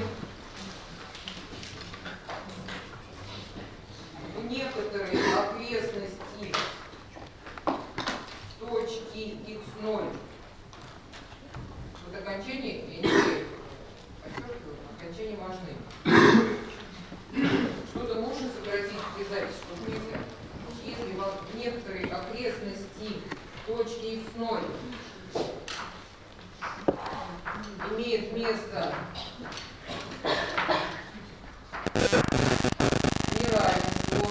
в некоторые окрестности точки x0. Вот окончание, я не знаю, окончания важны. Что-то можно сократить при записи, чтобы нельзя. Если в некоторой окрестности точки x0 имеет место неравенство,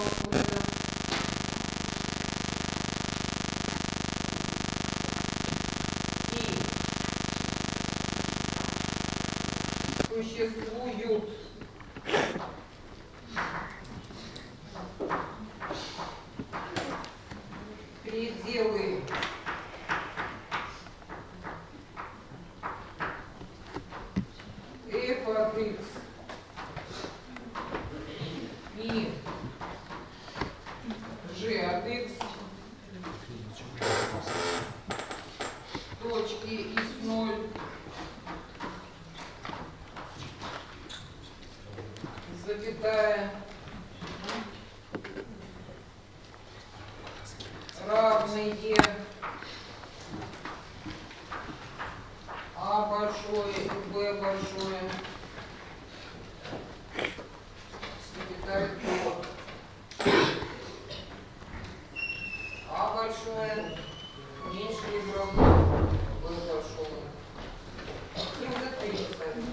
и существуют пределы f от x и g от x точки x0 запятая равные А большое и Б большое, запятая до А большое меньше или равно Б большое. И вот это и поставим.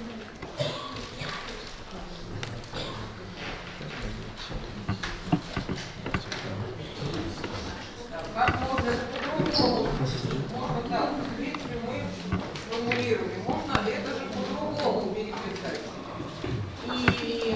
Как можно это по-другому? Можно так, в принципе, мы формулировали. Можно это же по-другому переписать. И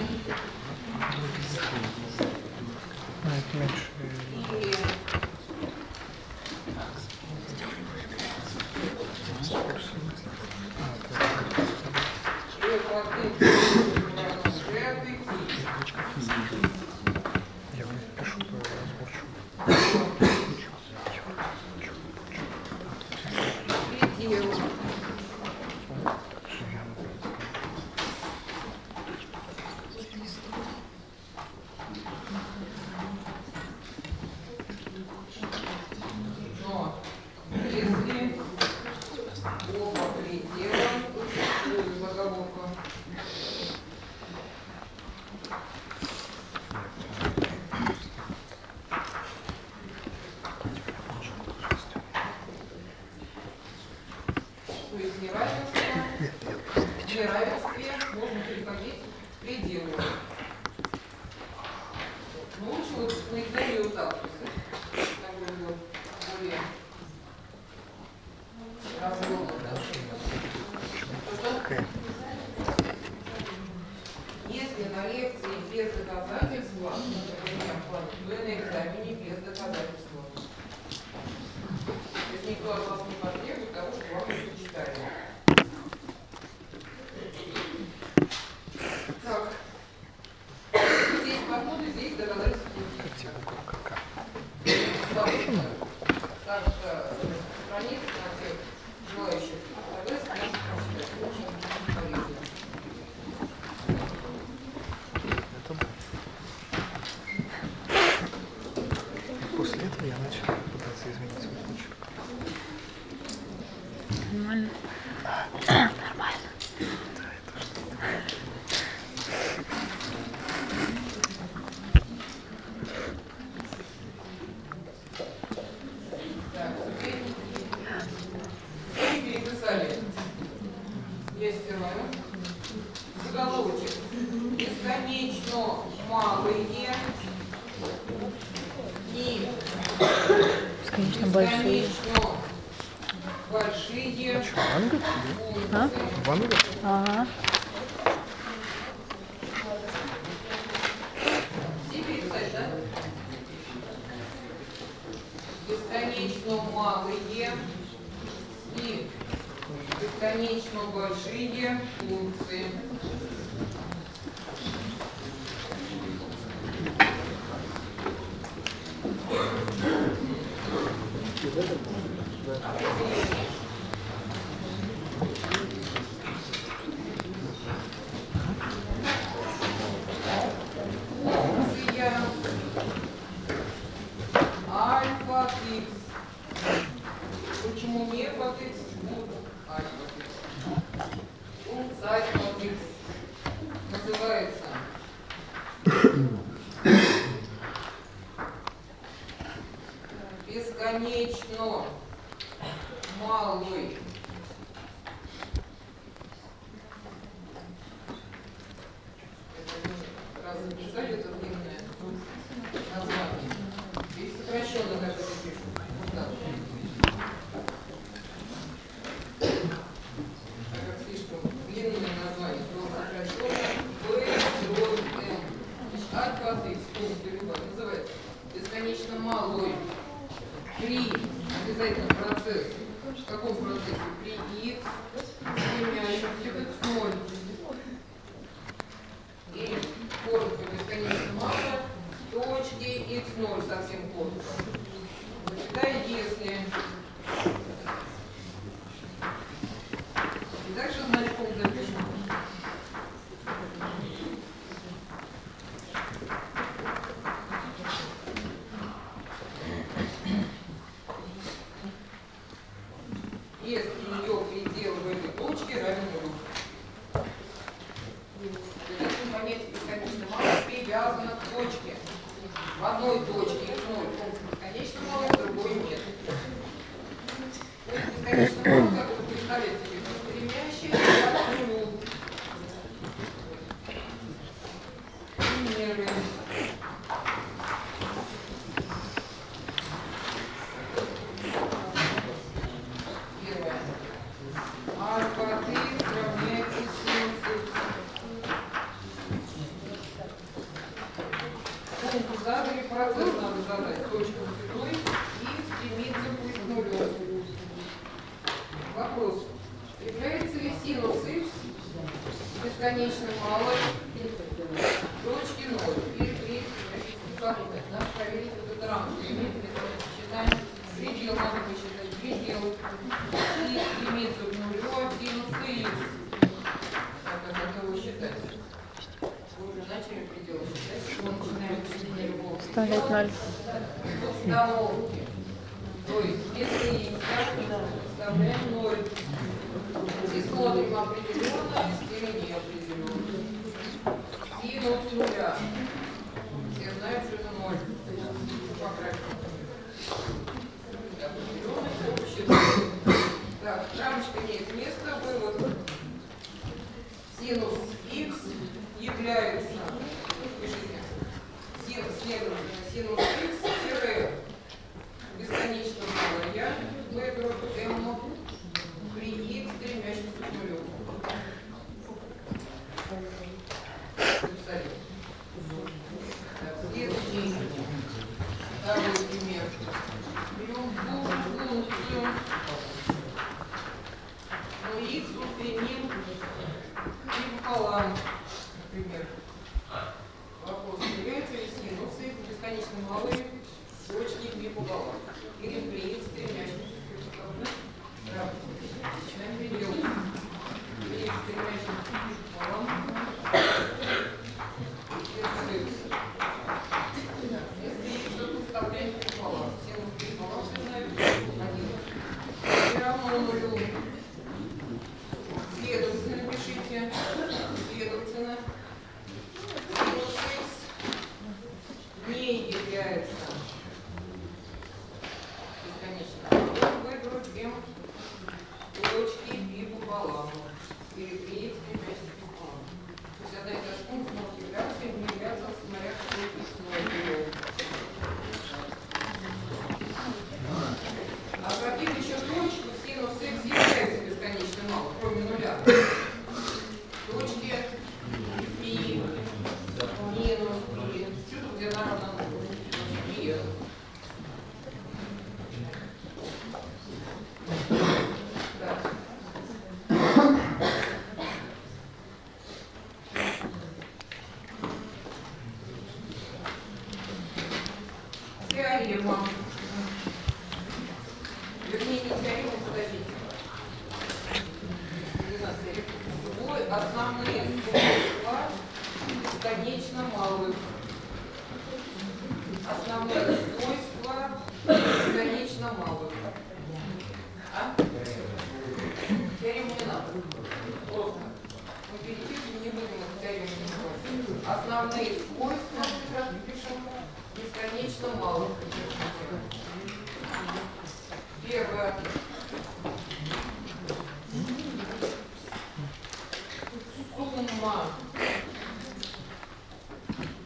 неравенстве можно переходить к пределу. Но лучше вот на экзамене вот так писать. Так будет более развернуто. Если на лекции без доказательства, например, то и на экзамене без доказательства. То есть никто от вас не потребует того, что вам не прочитали. Так. Здесь посмотрим, здесь доказательства. Так что страница на всех желающих доказательства можно прочитать. Очень полезно. После этого я начал пытаться изменить свой почерк. Нормально. Нормально. Да, это что-то. Так, теперь переписали. Я стираю. Заголовочек. Бесконечно малые и Бесконечно большие. Большие Ванга? А? Ванга? Ага. Все переписать, да? Бесконечно малые и бесконечно большие функции. записали это длинное название. И сокращенно как это пишут. Вот так. Так как слишком длинное название, то сокращенно B-М. Альфа от X, полностью любая, называется бесконечно малой при обязательно процесс. В каком процессе? При X, стремящемся к 0. И коротко бесконечно мало, точки x0 совсем коротко. Тогда если... И дальше значком запишем. Если ее предел в этой точке равен нулю. Понятие бесконечно мало привязано к точке. В одной точке x0 функция бесконечно мало, в другой нет. То есть бесконечно мало, как это представляет себе, стремящаяся к нулю. Примеры. Первое. Альфа от x равняется синус x. Функцию задали, процесс надо задать. Точка запятой и стремиться к нулю. Вопрос. Является ли синус x бесконечно малой точки 0? Или при надо проверить вот это рамку. Считаем предел, надо посчитать предел. И стремиться к нулю от синуса x. Как его считать? Вы уже начали предел считать. Мы начинаем вычисление любого Вставлять 0. Установки. То есть, если x вставляем 0. И смотрим, определенность или неопределенность. Синус нуля. Все знают, что это 0. По графику. Определенность общая. Так, рамочка имеет место. Вывод. Синус x является, пишите, следовательно, синус x тире бесконечно малая b дробь m при x стремящемся к нулю. Следующий, второй пример. Берем функцию, но x устремим и пополам, например. Вопрос, является ли синус x бесконечно малые точки π пополам? Или при x стремящемся к нулю? Начинаем предел. При x стремящемся к пополам. Если x вставляем пополам, синус π пополам, все знают, 1 равно нулю. Следовательно, пишите, следовательно, синус x не является бесконечно малым b дробь m точки π пополам. Или при x стремящемся к пополам. То есть одна и та же функция может являться и не являться, смотря какой x0 период. А каких еще точек синус x является бесконечно малым, кроме нуля? Точки π, минус π, где она равна π. Да. Теорема. Вернее, не теорема, подождите. Свой основные свойства бесконечно малых. Основные свойства бесконечно малых. А? Теорему не надо. Просто. Мы перечислим, не будем эту теорему называть. Основные свойства, как пишем, бесконечно малых. Первое. Сумма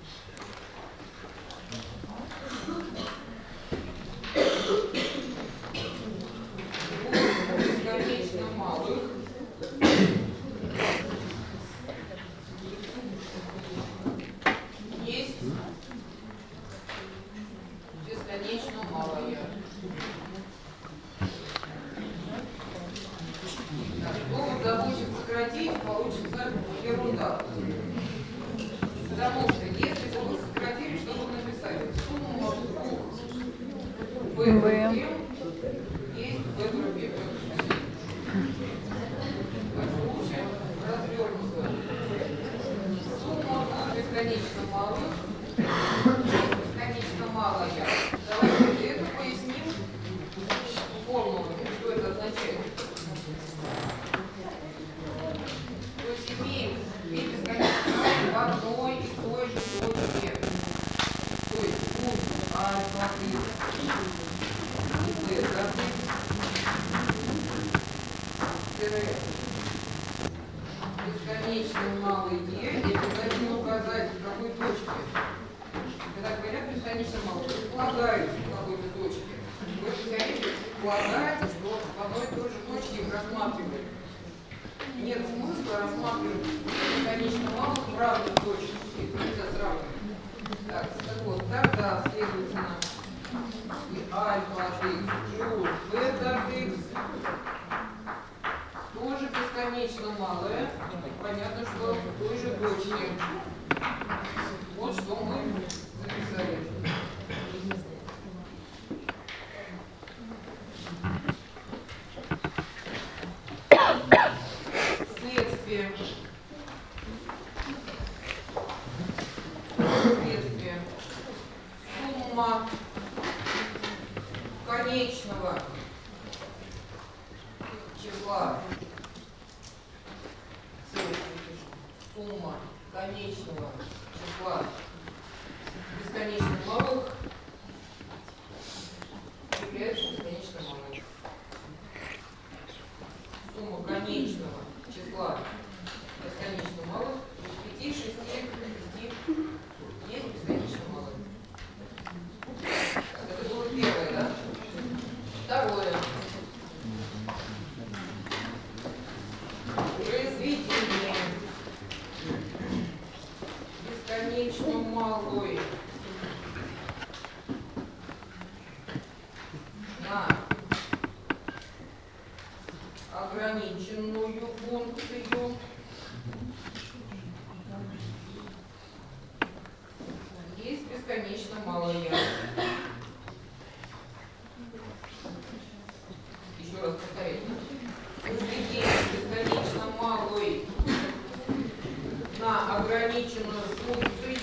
так. Потому что если бы вы сократили, что вы написали? Сумма двух b дробь m есть b дробь m. Лучше развернуто. Сумма двух бесконечно малых, бесконечно малая. Давайте это поясним формулами, что это означает. То есть имеем две бесконечно малые в одной и той же точке. То есть пункт альфа и бета бесконечно малый e, и обязательно указать, в какой точке. Когда говорят бесконечно малый, предполагается в какой-то точке. Вы в теории предполагаете, что в одной и той же точке их рассматривают. Нет смысла рассматривать бесконечно малых в разных точках. Их нельзя сравнивать. Так вот, тогда, следовательно, и альфа от x плюс бета от x тоже бесконечно малое. Понятно, что в той же точке. Вот что мы записали. Следствие. Сумма конечного числа. Сумма конечного числа бесконечно малых является бесконечно малой. Сумма конечного числа бесконечно малых из 5, 6, 10 есть бесконечно малых. Это было первое, да? Второе. Произведение бесконечно малой на ограниченную функцию есть бесконечно малая. Еще раз повторяю. Произведение бесконечно малой на ограниченную функцию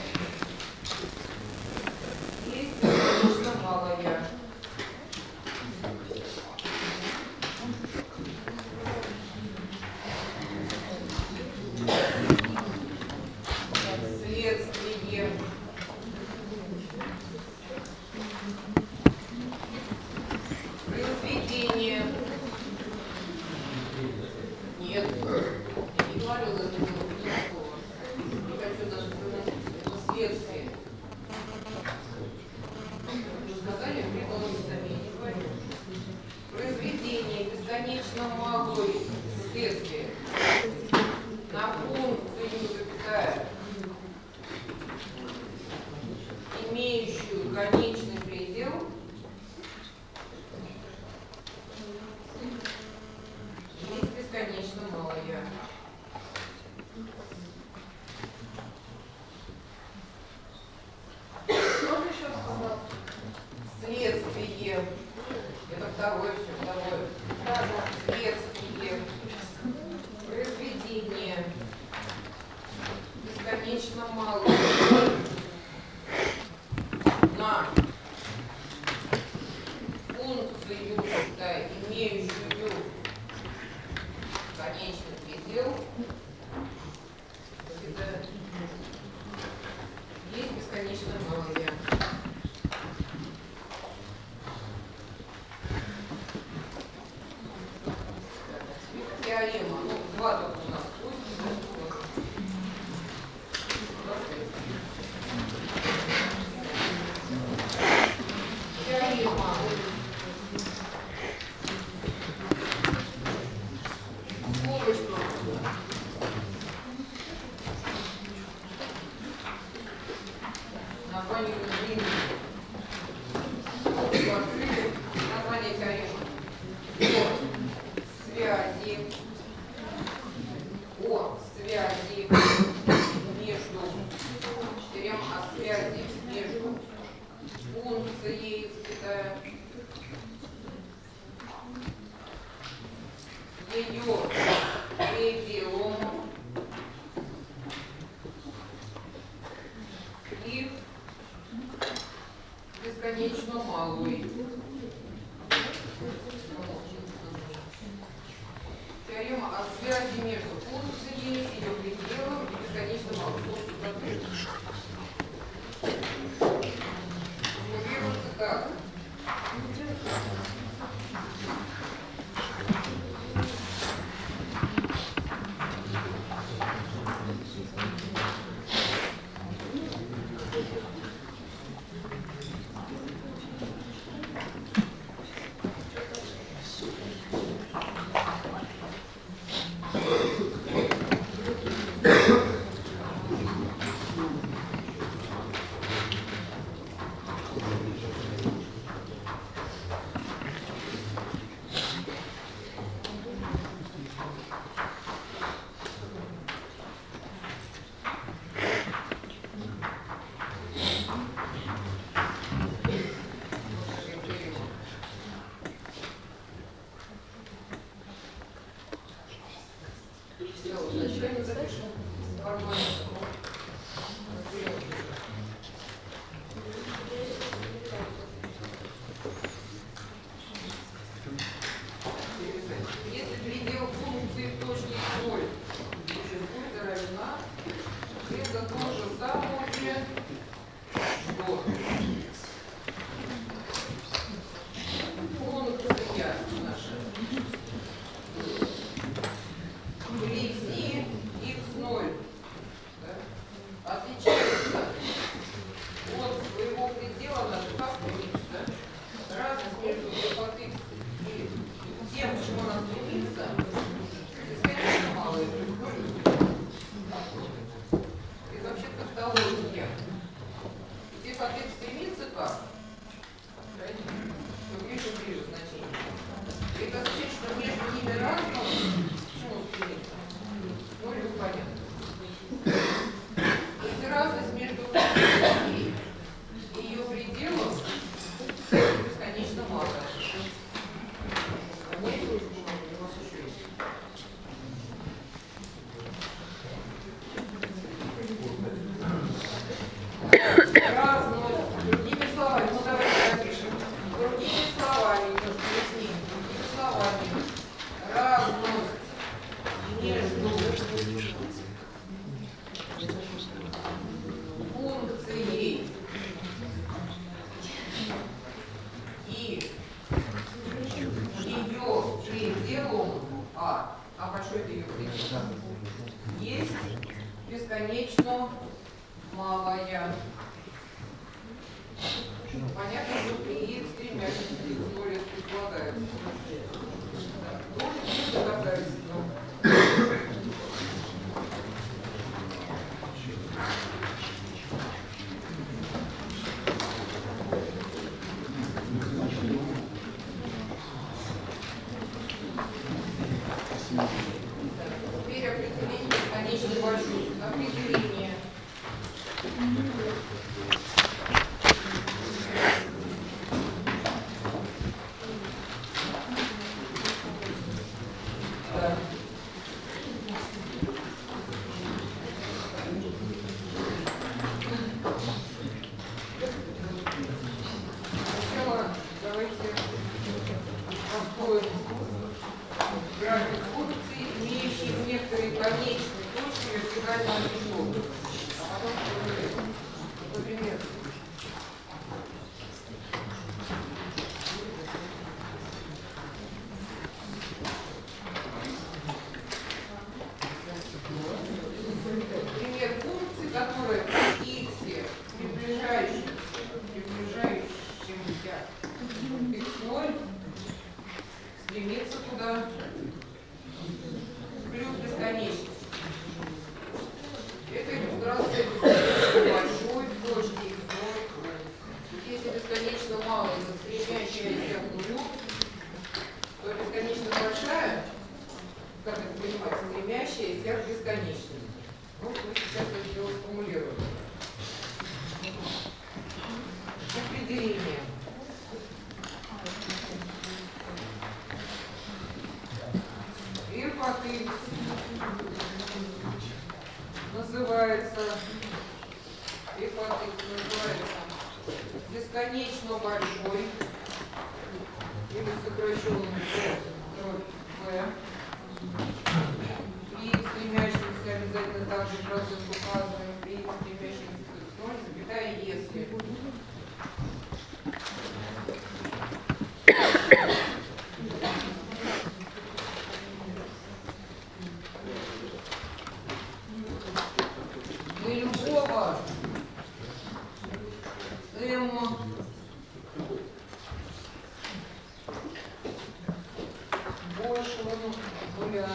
есть бесконечно малая. Следствие. Произведение. Нет, я не говорила этого никакого. Не хочу даже выносить. Это следствие. Вы сказали, придумали сами, я не говорю. Произведение бесконечно малой следствие на функцию, запятая, имеющую конечный предел, есть бесконечно малая. Что ты еще сказал? Следствие. Это второе, все второе. Следствие. Произведение бесконечно малое на функцию, да, имеющую конечный предел, это есть бесконечно малое. Теорема. Ну, два только у нас. Теорема. Скобочку. Название длинное. Открыли. Название теоремы. О связи между теорема о связи между функцией, запятая, ее пределом и бесконечно малой. Теорема о связи между функцией, ее пределом и бесконечно малой. Формулируется как? Если предел функции в точке 0 будет равна, это то же самое, что функция наша вблизи x0 отличается от своего предела на как да? Разность между f от x и тем, к чему она стремится, бесконечно малая. Это вообще тавтология. И f от x стремится как? Что ближе значение. Это означает, что между ними разного, к чему стремится? Ноль понятно. Это разность между функцией и ее пределом бесконечно малая. Другими словами, ну давайте запишем. Другими словами, разность между функцией и ее пределом большой это ее предел, есть бесконечно малая. Понятно, что при x стремящемся к нулю предполагается. Тоже есть доказательство. Теперь определение бесконечно большой. Определение. Да. сформулировать. Определение. F от x называется бесконечно большой или сокращенный V и стремящийся обязательно также процесс указываем при стремящийся к 0, запятая если для любого m большего нуля,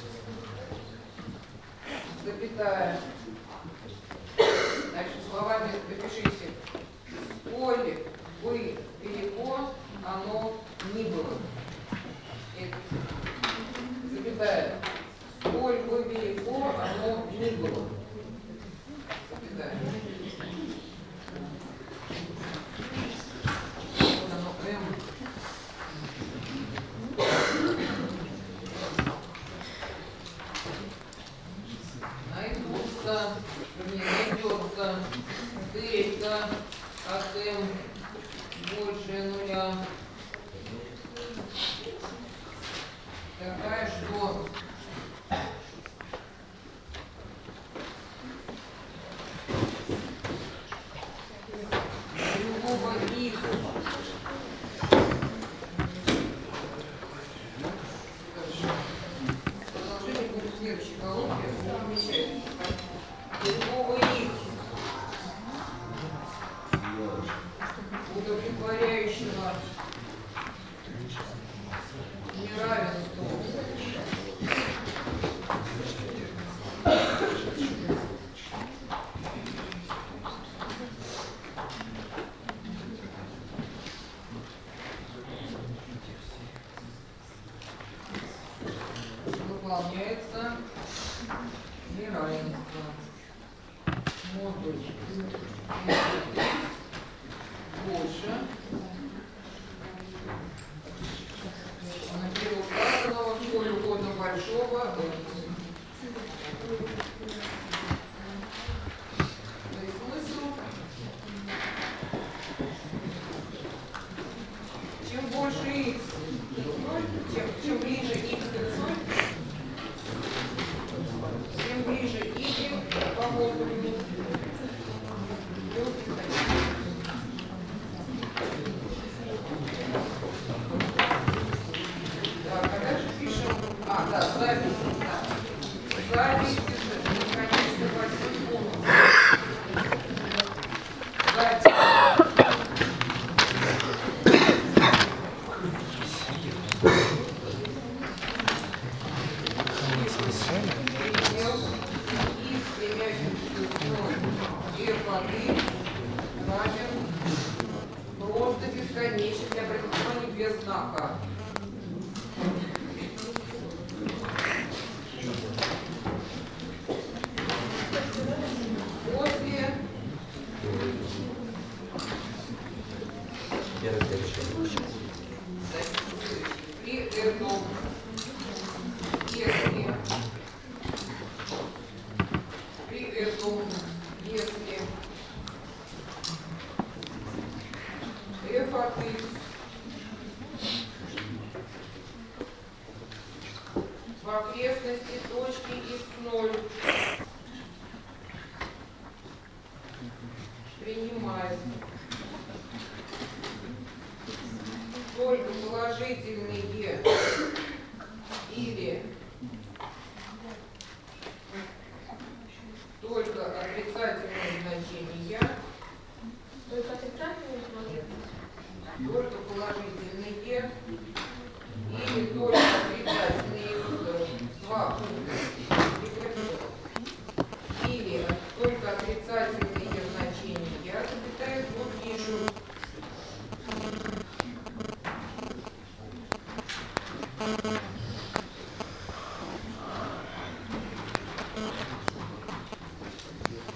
запятая. Дальше словами допишите, сколь бы велико оно ни было. Это, запятая. Сколь бы велико оно ни было. Запятая. Вот оно, m. Найдется дельта от m больше нуля такая, что любого x продолжение будет в следующей колонке. Любого x удовлетворяющего неравенству выполняется неравенство. Модуль больше напереуказанного сколь угодно большого. То есть смысл, чем больше x, чем ближе x к 0, тем ближе y по модулю. Так, а дальше пишем, запись. Запись бесконечно большой бонус. Запись. Просто бесконечный для предположения без знака. После при этом если f от x в окрестности точки x0 принимает только положительные или только отрицательные значения. Только отрицательные значения? Только положительные или только отрицательные два или только отрицательные значения, запятая, вот пишу.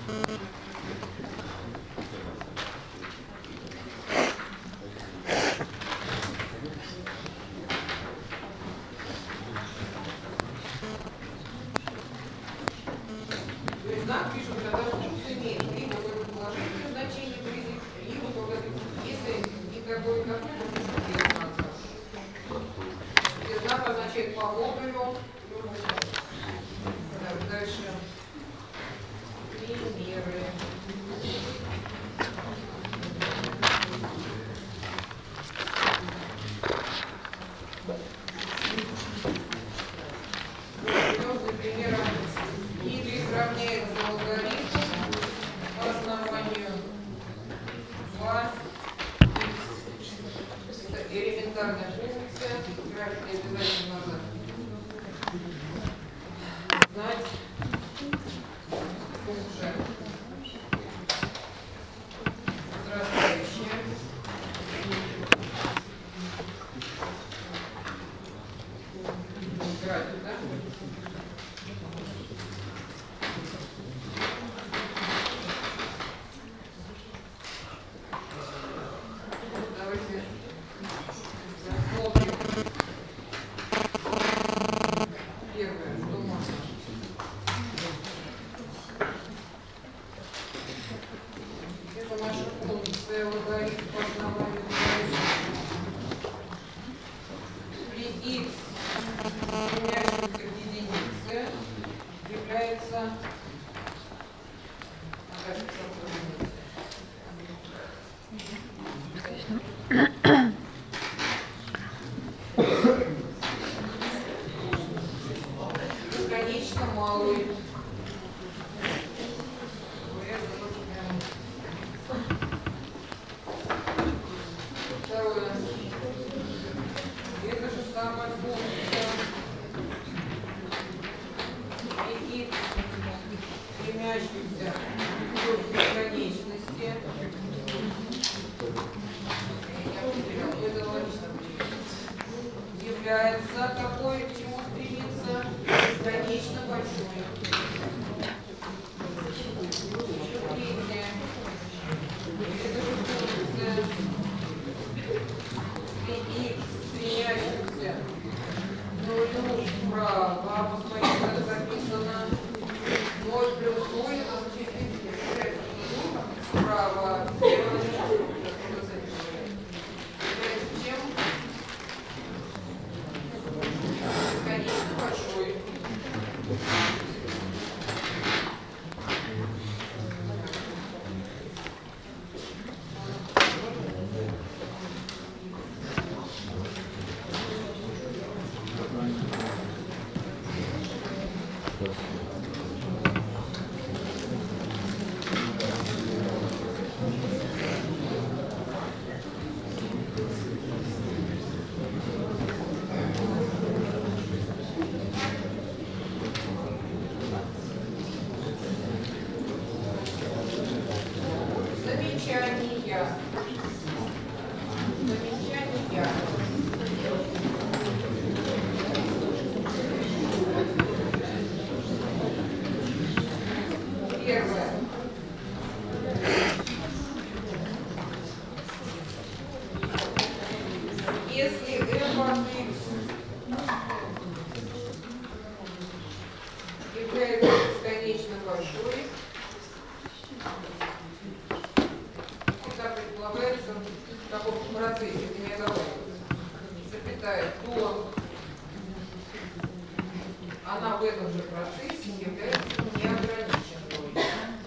То есть знак пишут, когда функция имеет либо только положительное значение при либо только если никакой без знака. Без знака означает по модулю. Так, дальше. Примеры. Например, y равняется логарифму по основанию 2. Это элементарная функция. График обязательно надо знать. Функция возрастающая. График, да? Давайте рассмотрим первое, что можно. Это наша функция логарифм по основанию при x, стремящемся к единице, является бесконечно малый. Второе. Это же самая функция. И x, стремящийся к бесконечности. Это логично. Является какой, к чему стремится? Бесконечно большой. Еще третье. Это же функция. При x, стремящимся к нулю справа, посмотрите, как записано. 0 плюс 0, это значит справа. Чем? Бесконечно большой. Замечания. Первое. Если f от x является бесконечно большой, всегда предполагается в каком-то процессе, это не оговаривается, запятая, то она в этом же процессе является неограниченной.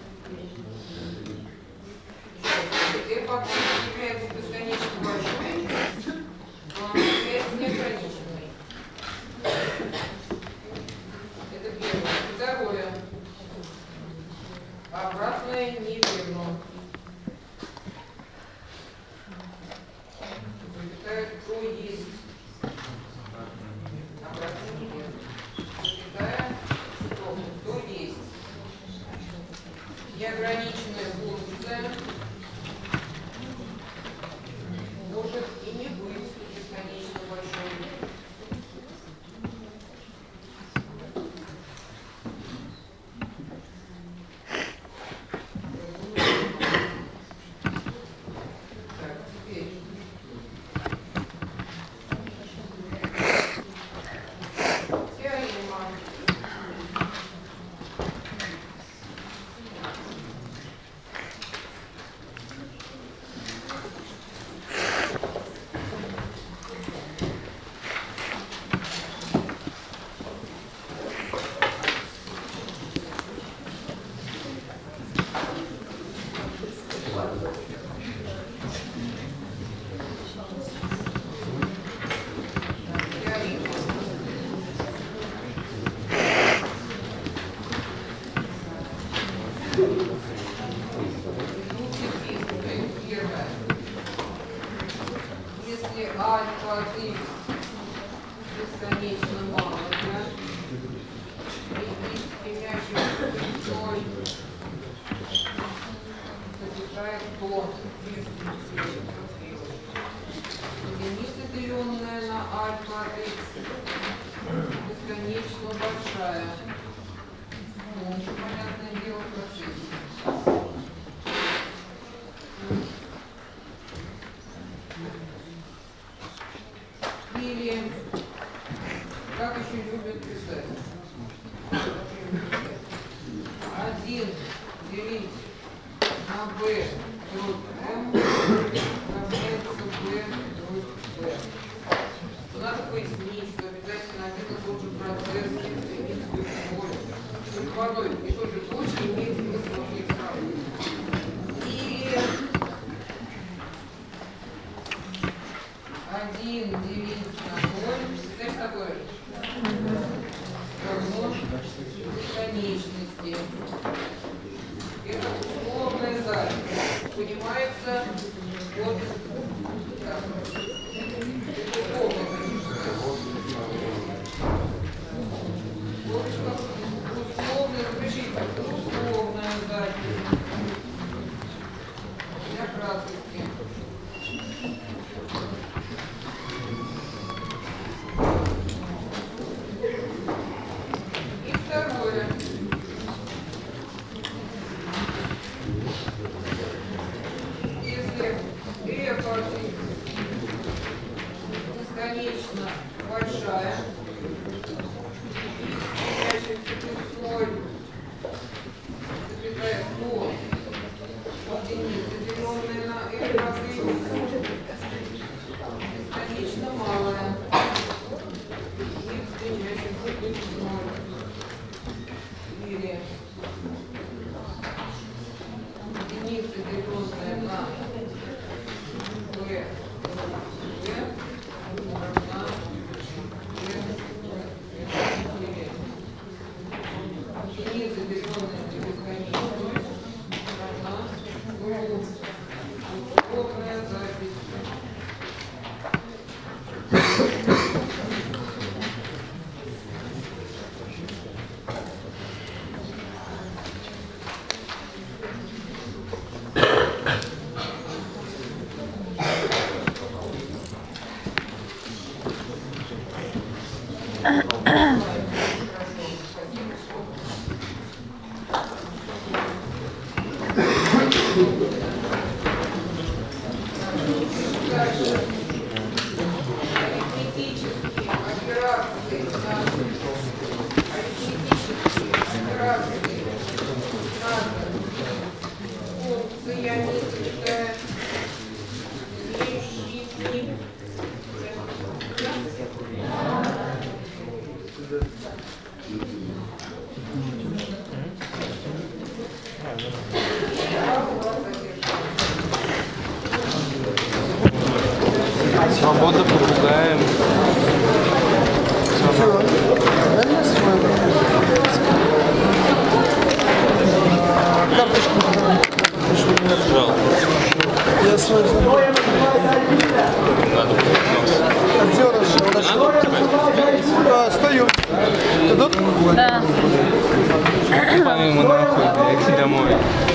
Если f от x является бесконечно большой, то она является неограниченной. Это первое. Второе. Обратное неверно. Запятая, то есть. Обратное неверно. Запятая, что? То есть. Неограниченная функция может и не быть бесконечно большой. Если альфа от x бесконечно мало, да? И x, стремящийся к ноль, содержает до единица, деленная на альфа от x, бесконечно большая. Ну, еще понятное дело в процессе. Или, как еще любят писать, 1 делить на b дробь m равняется b дробь b. Надо пояснить, что обязательно один и тот же процесс стремится к нолю. В одной и той же точке имеет смысл их сравнивать. И 1 делить на 0, это такое же. Равно бесконечности. Это условная запись. Понимается вот так. Условная, запишите, условная запись. Для краткости. И второе. Если f от x бесконечно большая, стремящаяся к 0, запятая до единицы, деленная на f от x, бесконечно малая, x, стремящаяся к 0, или единица, деленная на b, равна единица, деленная на бесконечность, равна условная запись. Дальше. Арифметические операции над функциями, запятая, имеющими Свобода попугаем. Я свой знаю. А где у нас? Стою. Идут? Да. По-моему, нахуй, домой.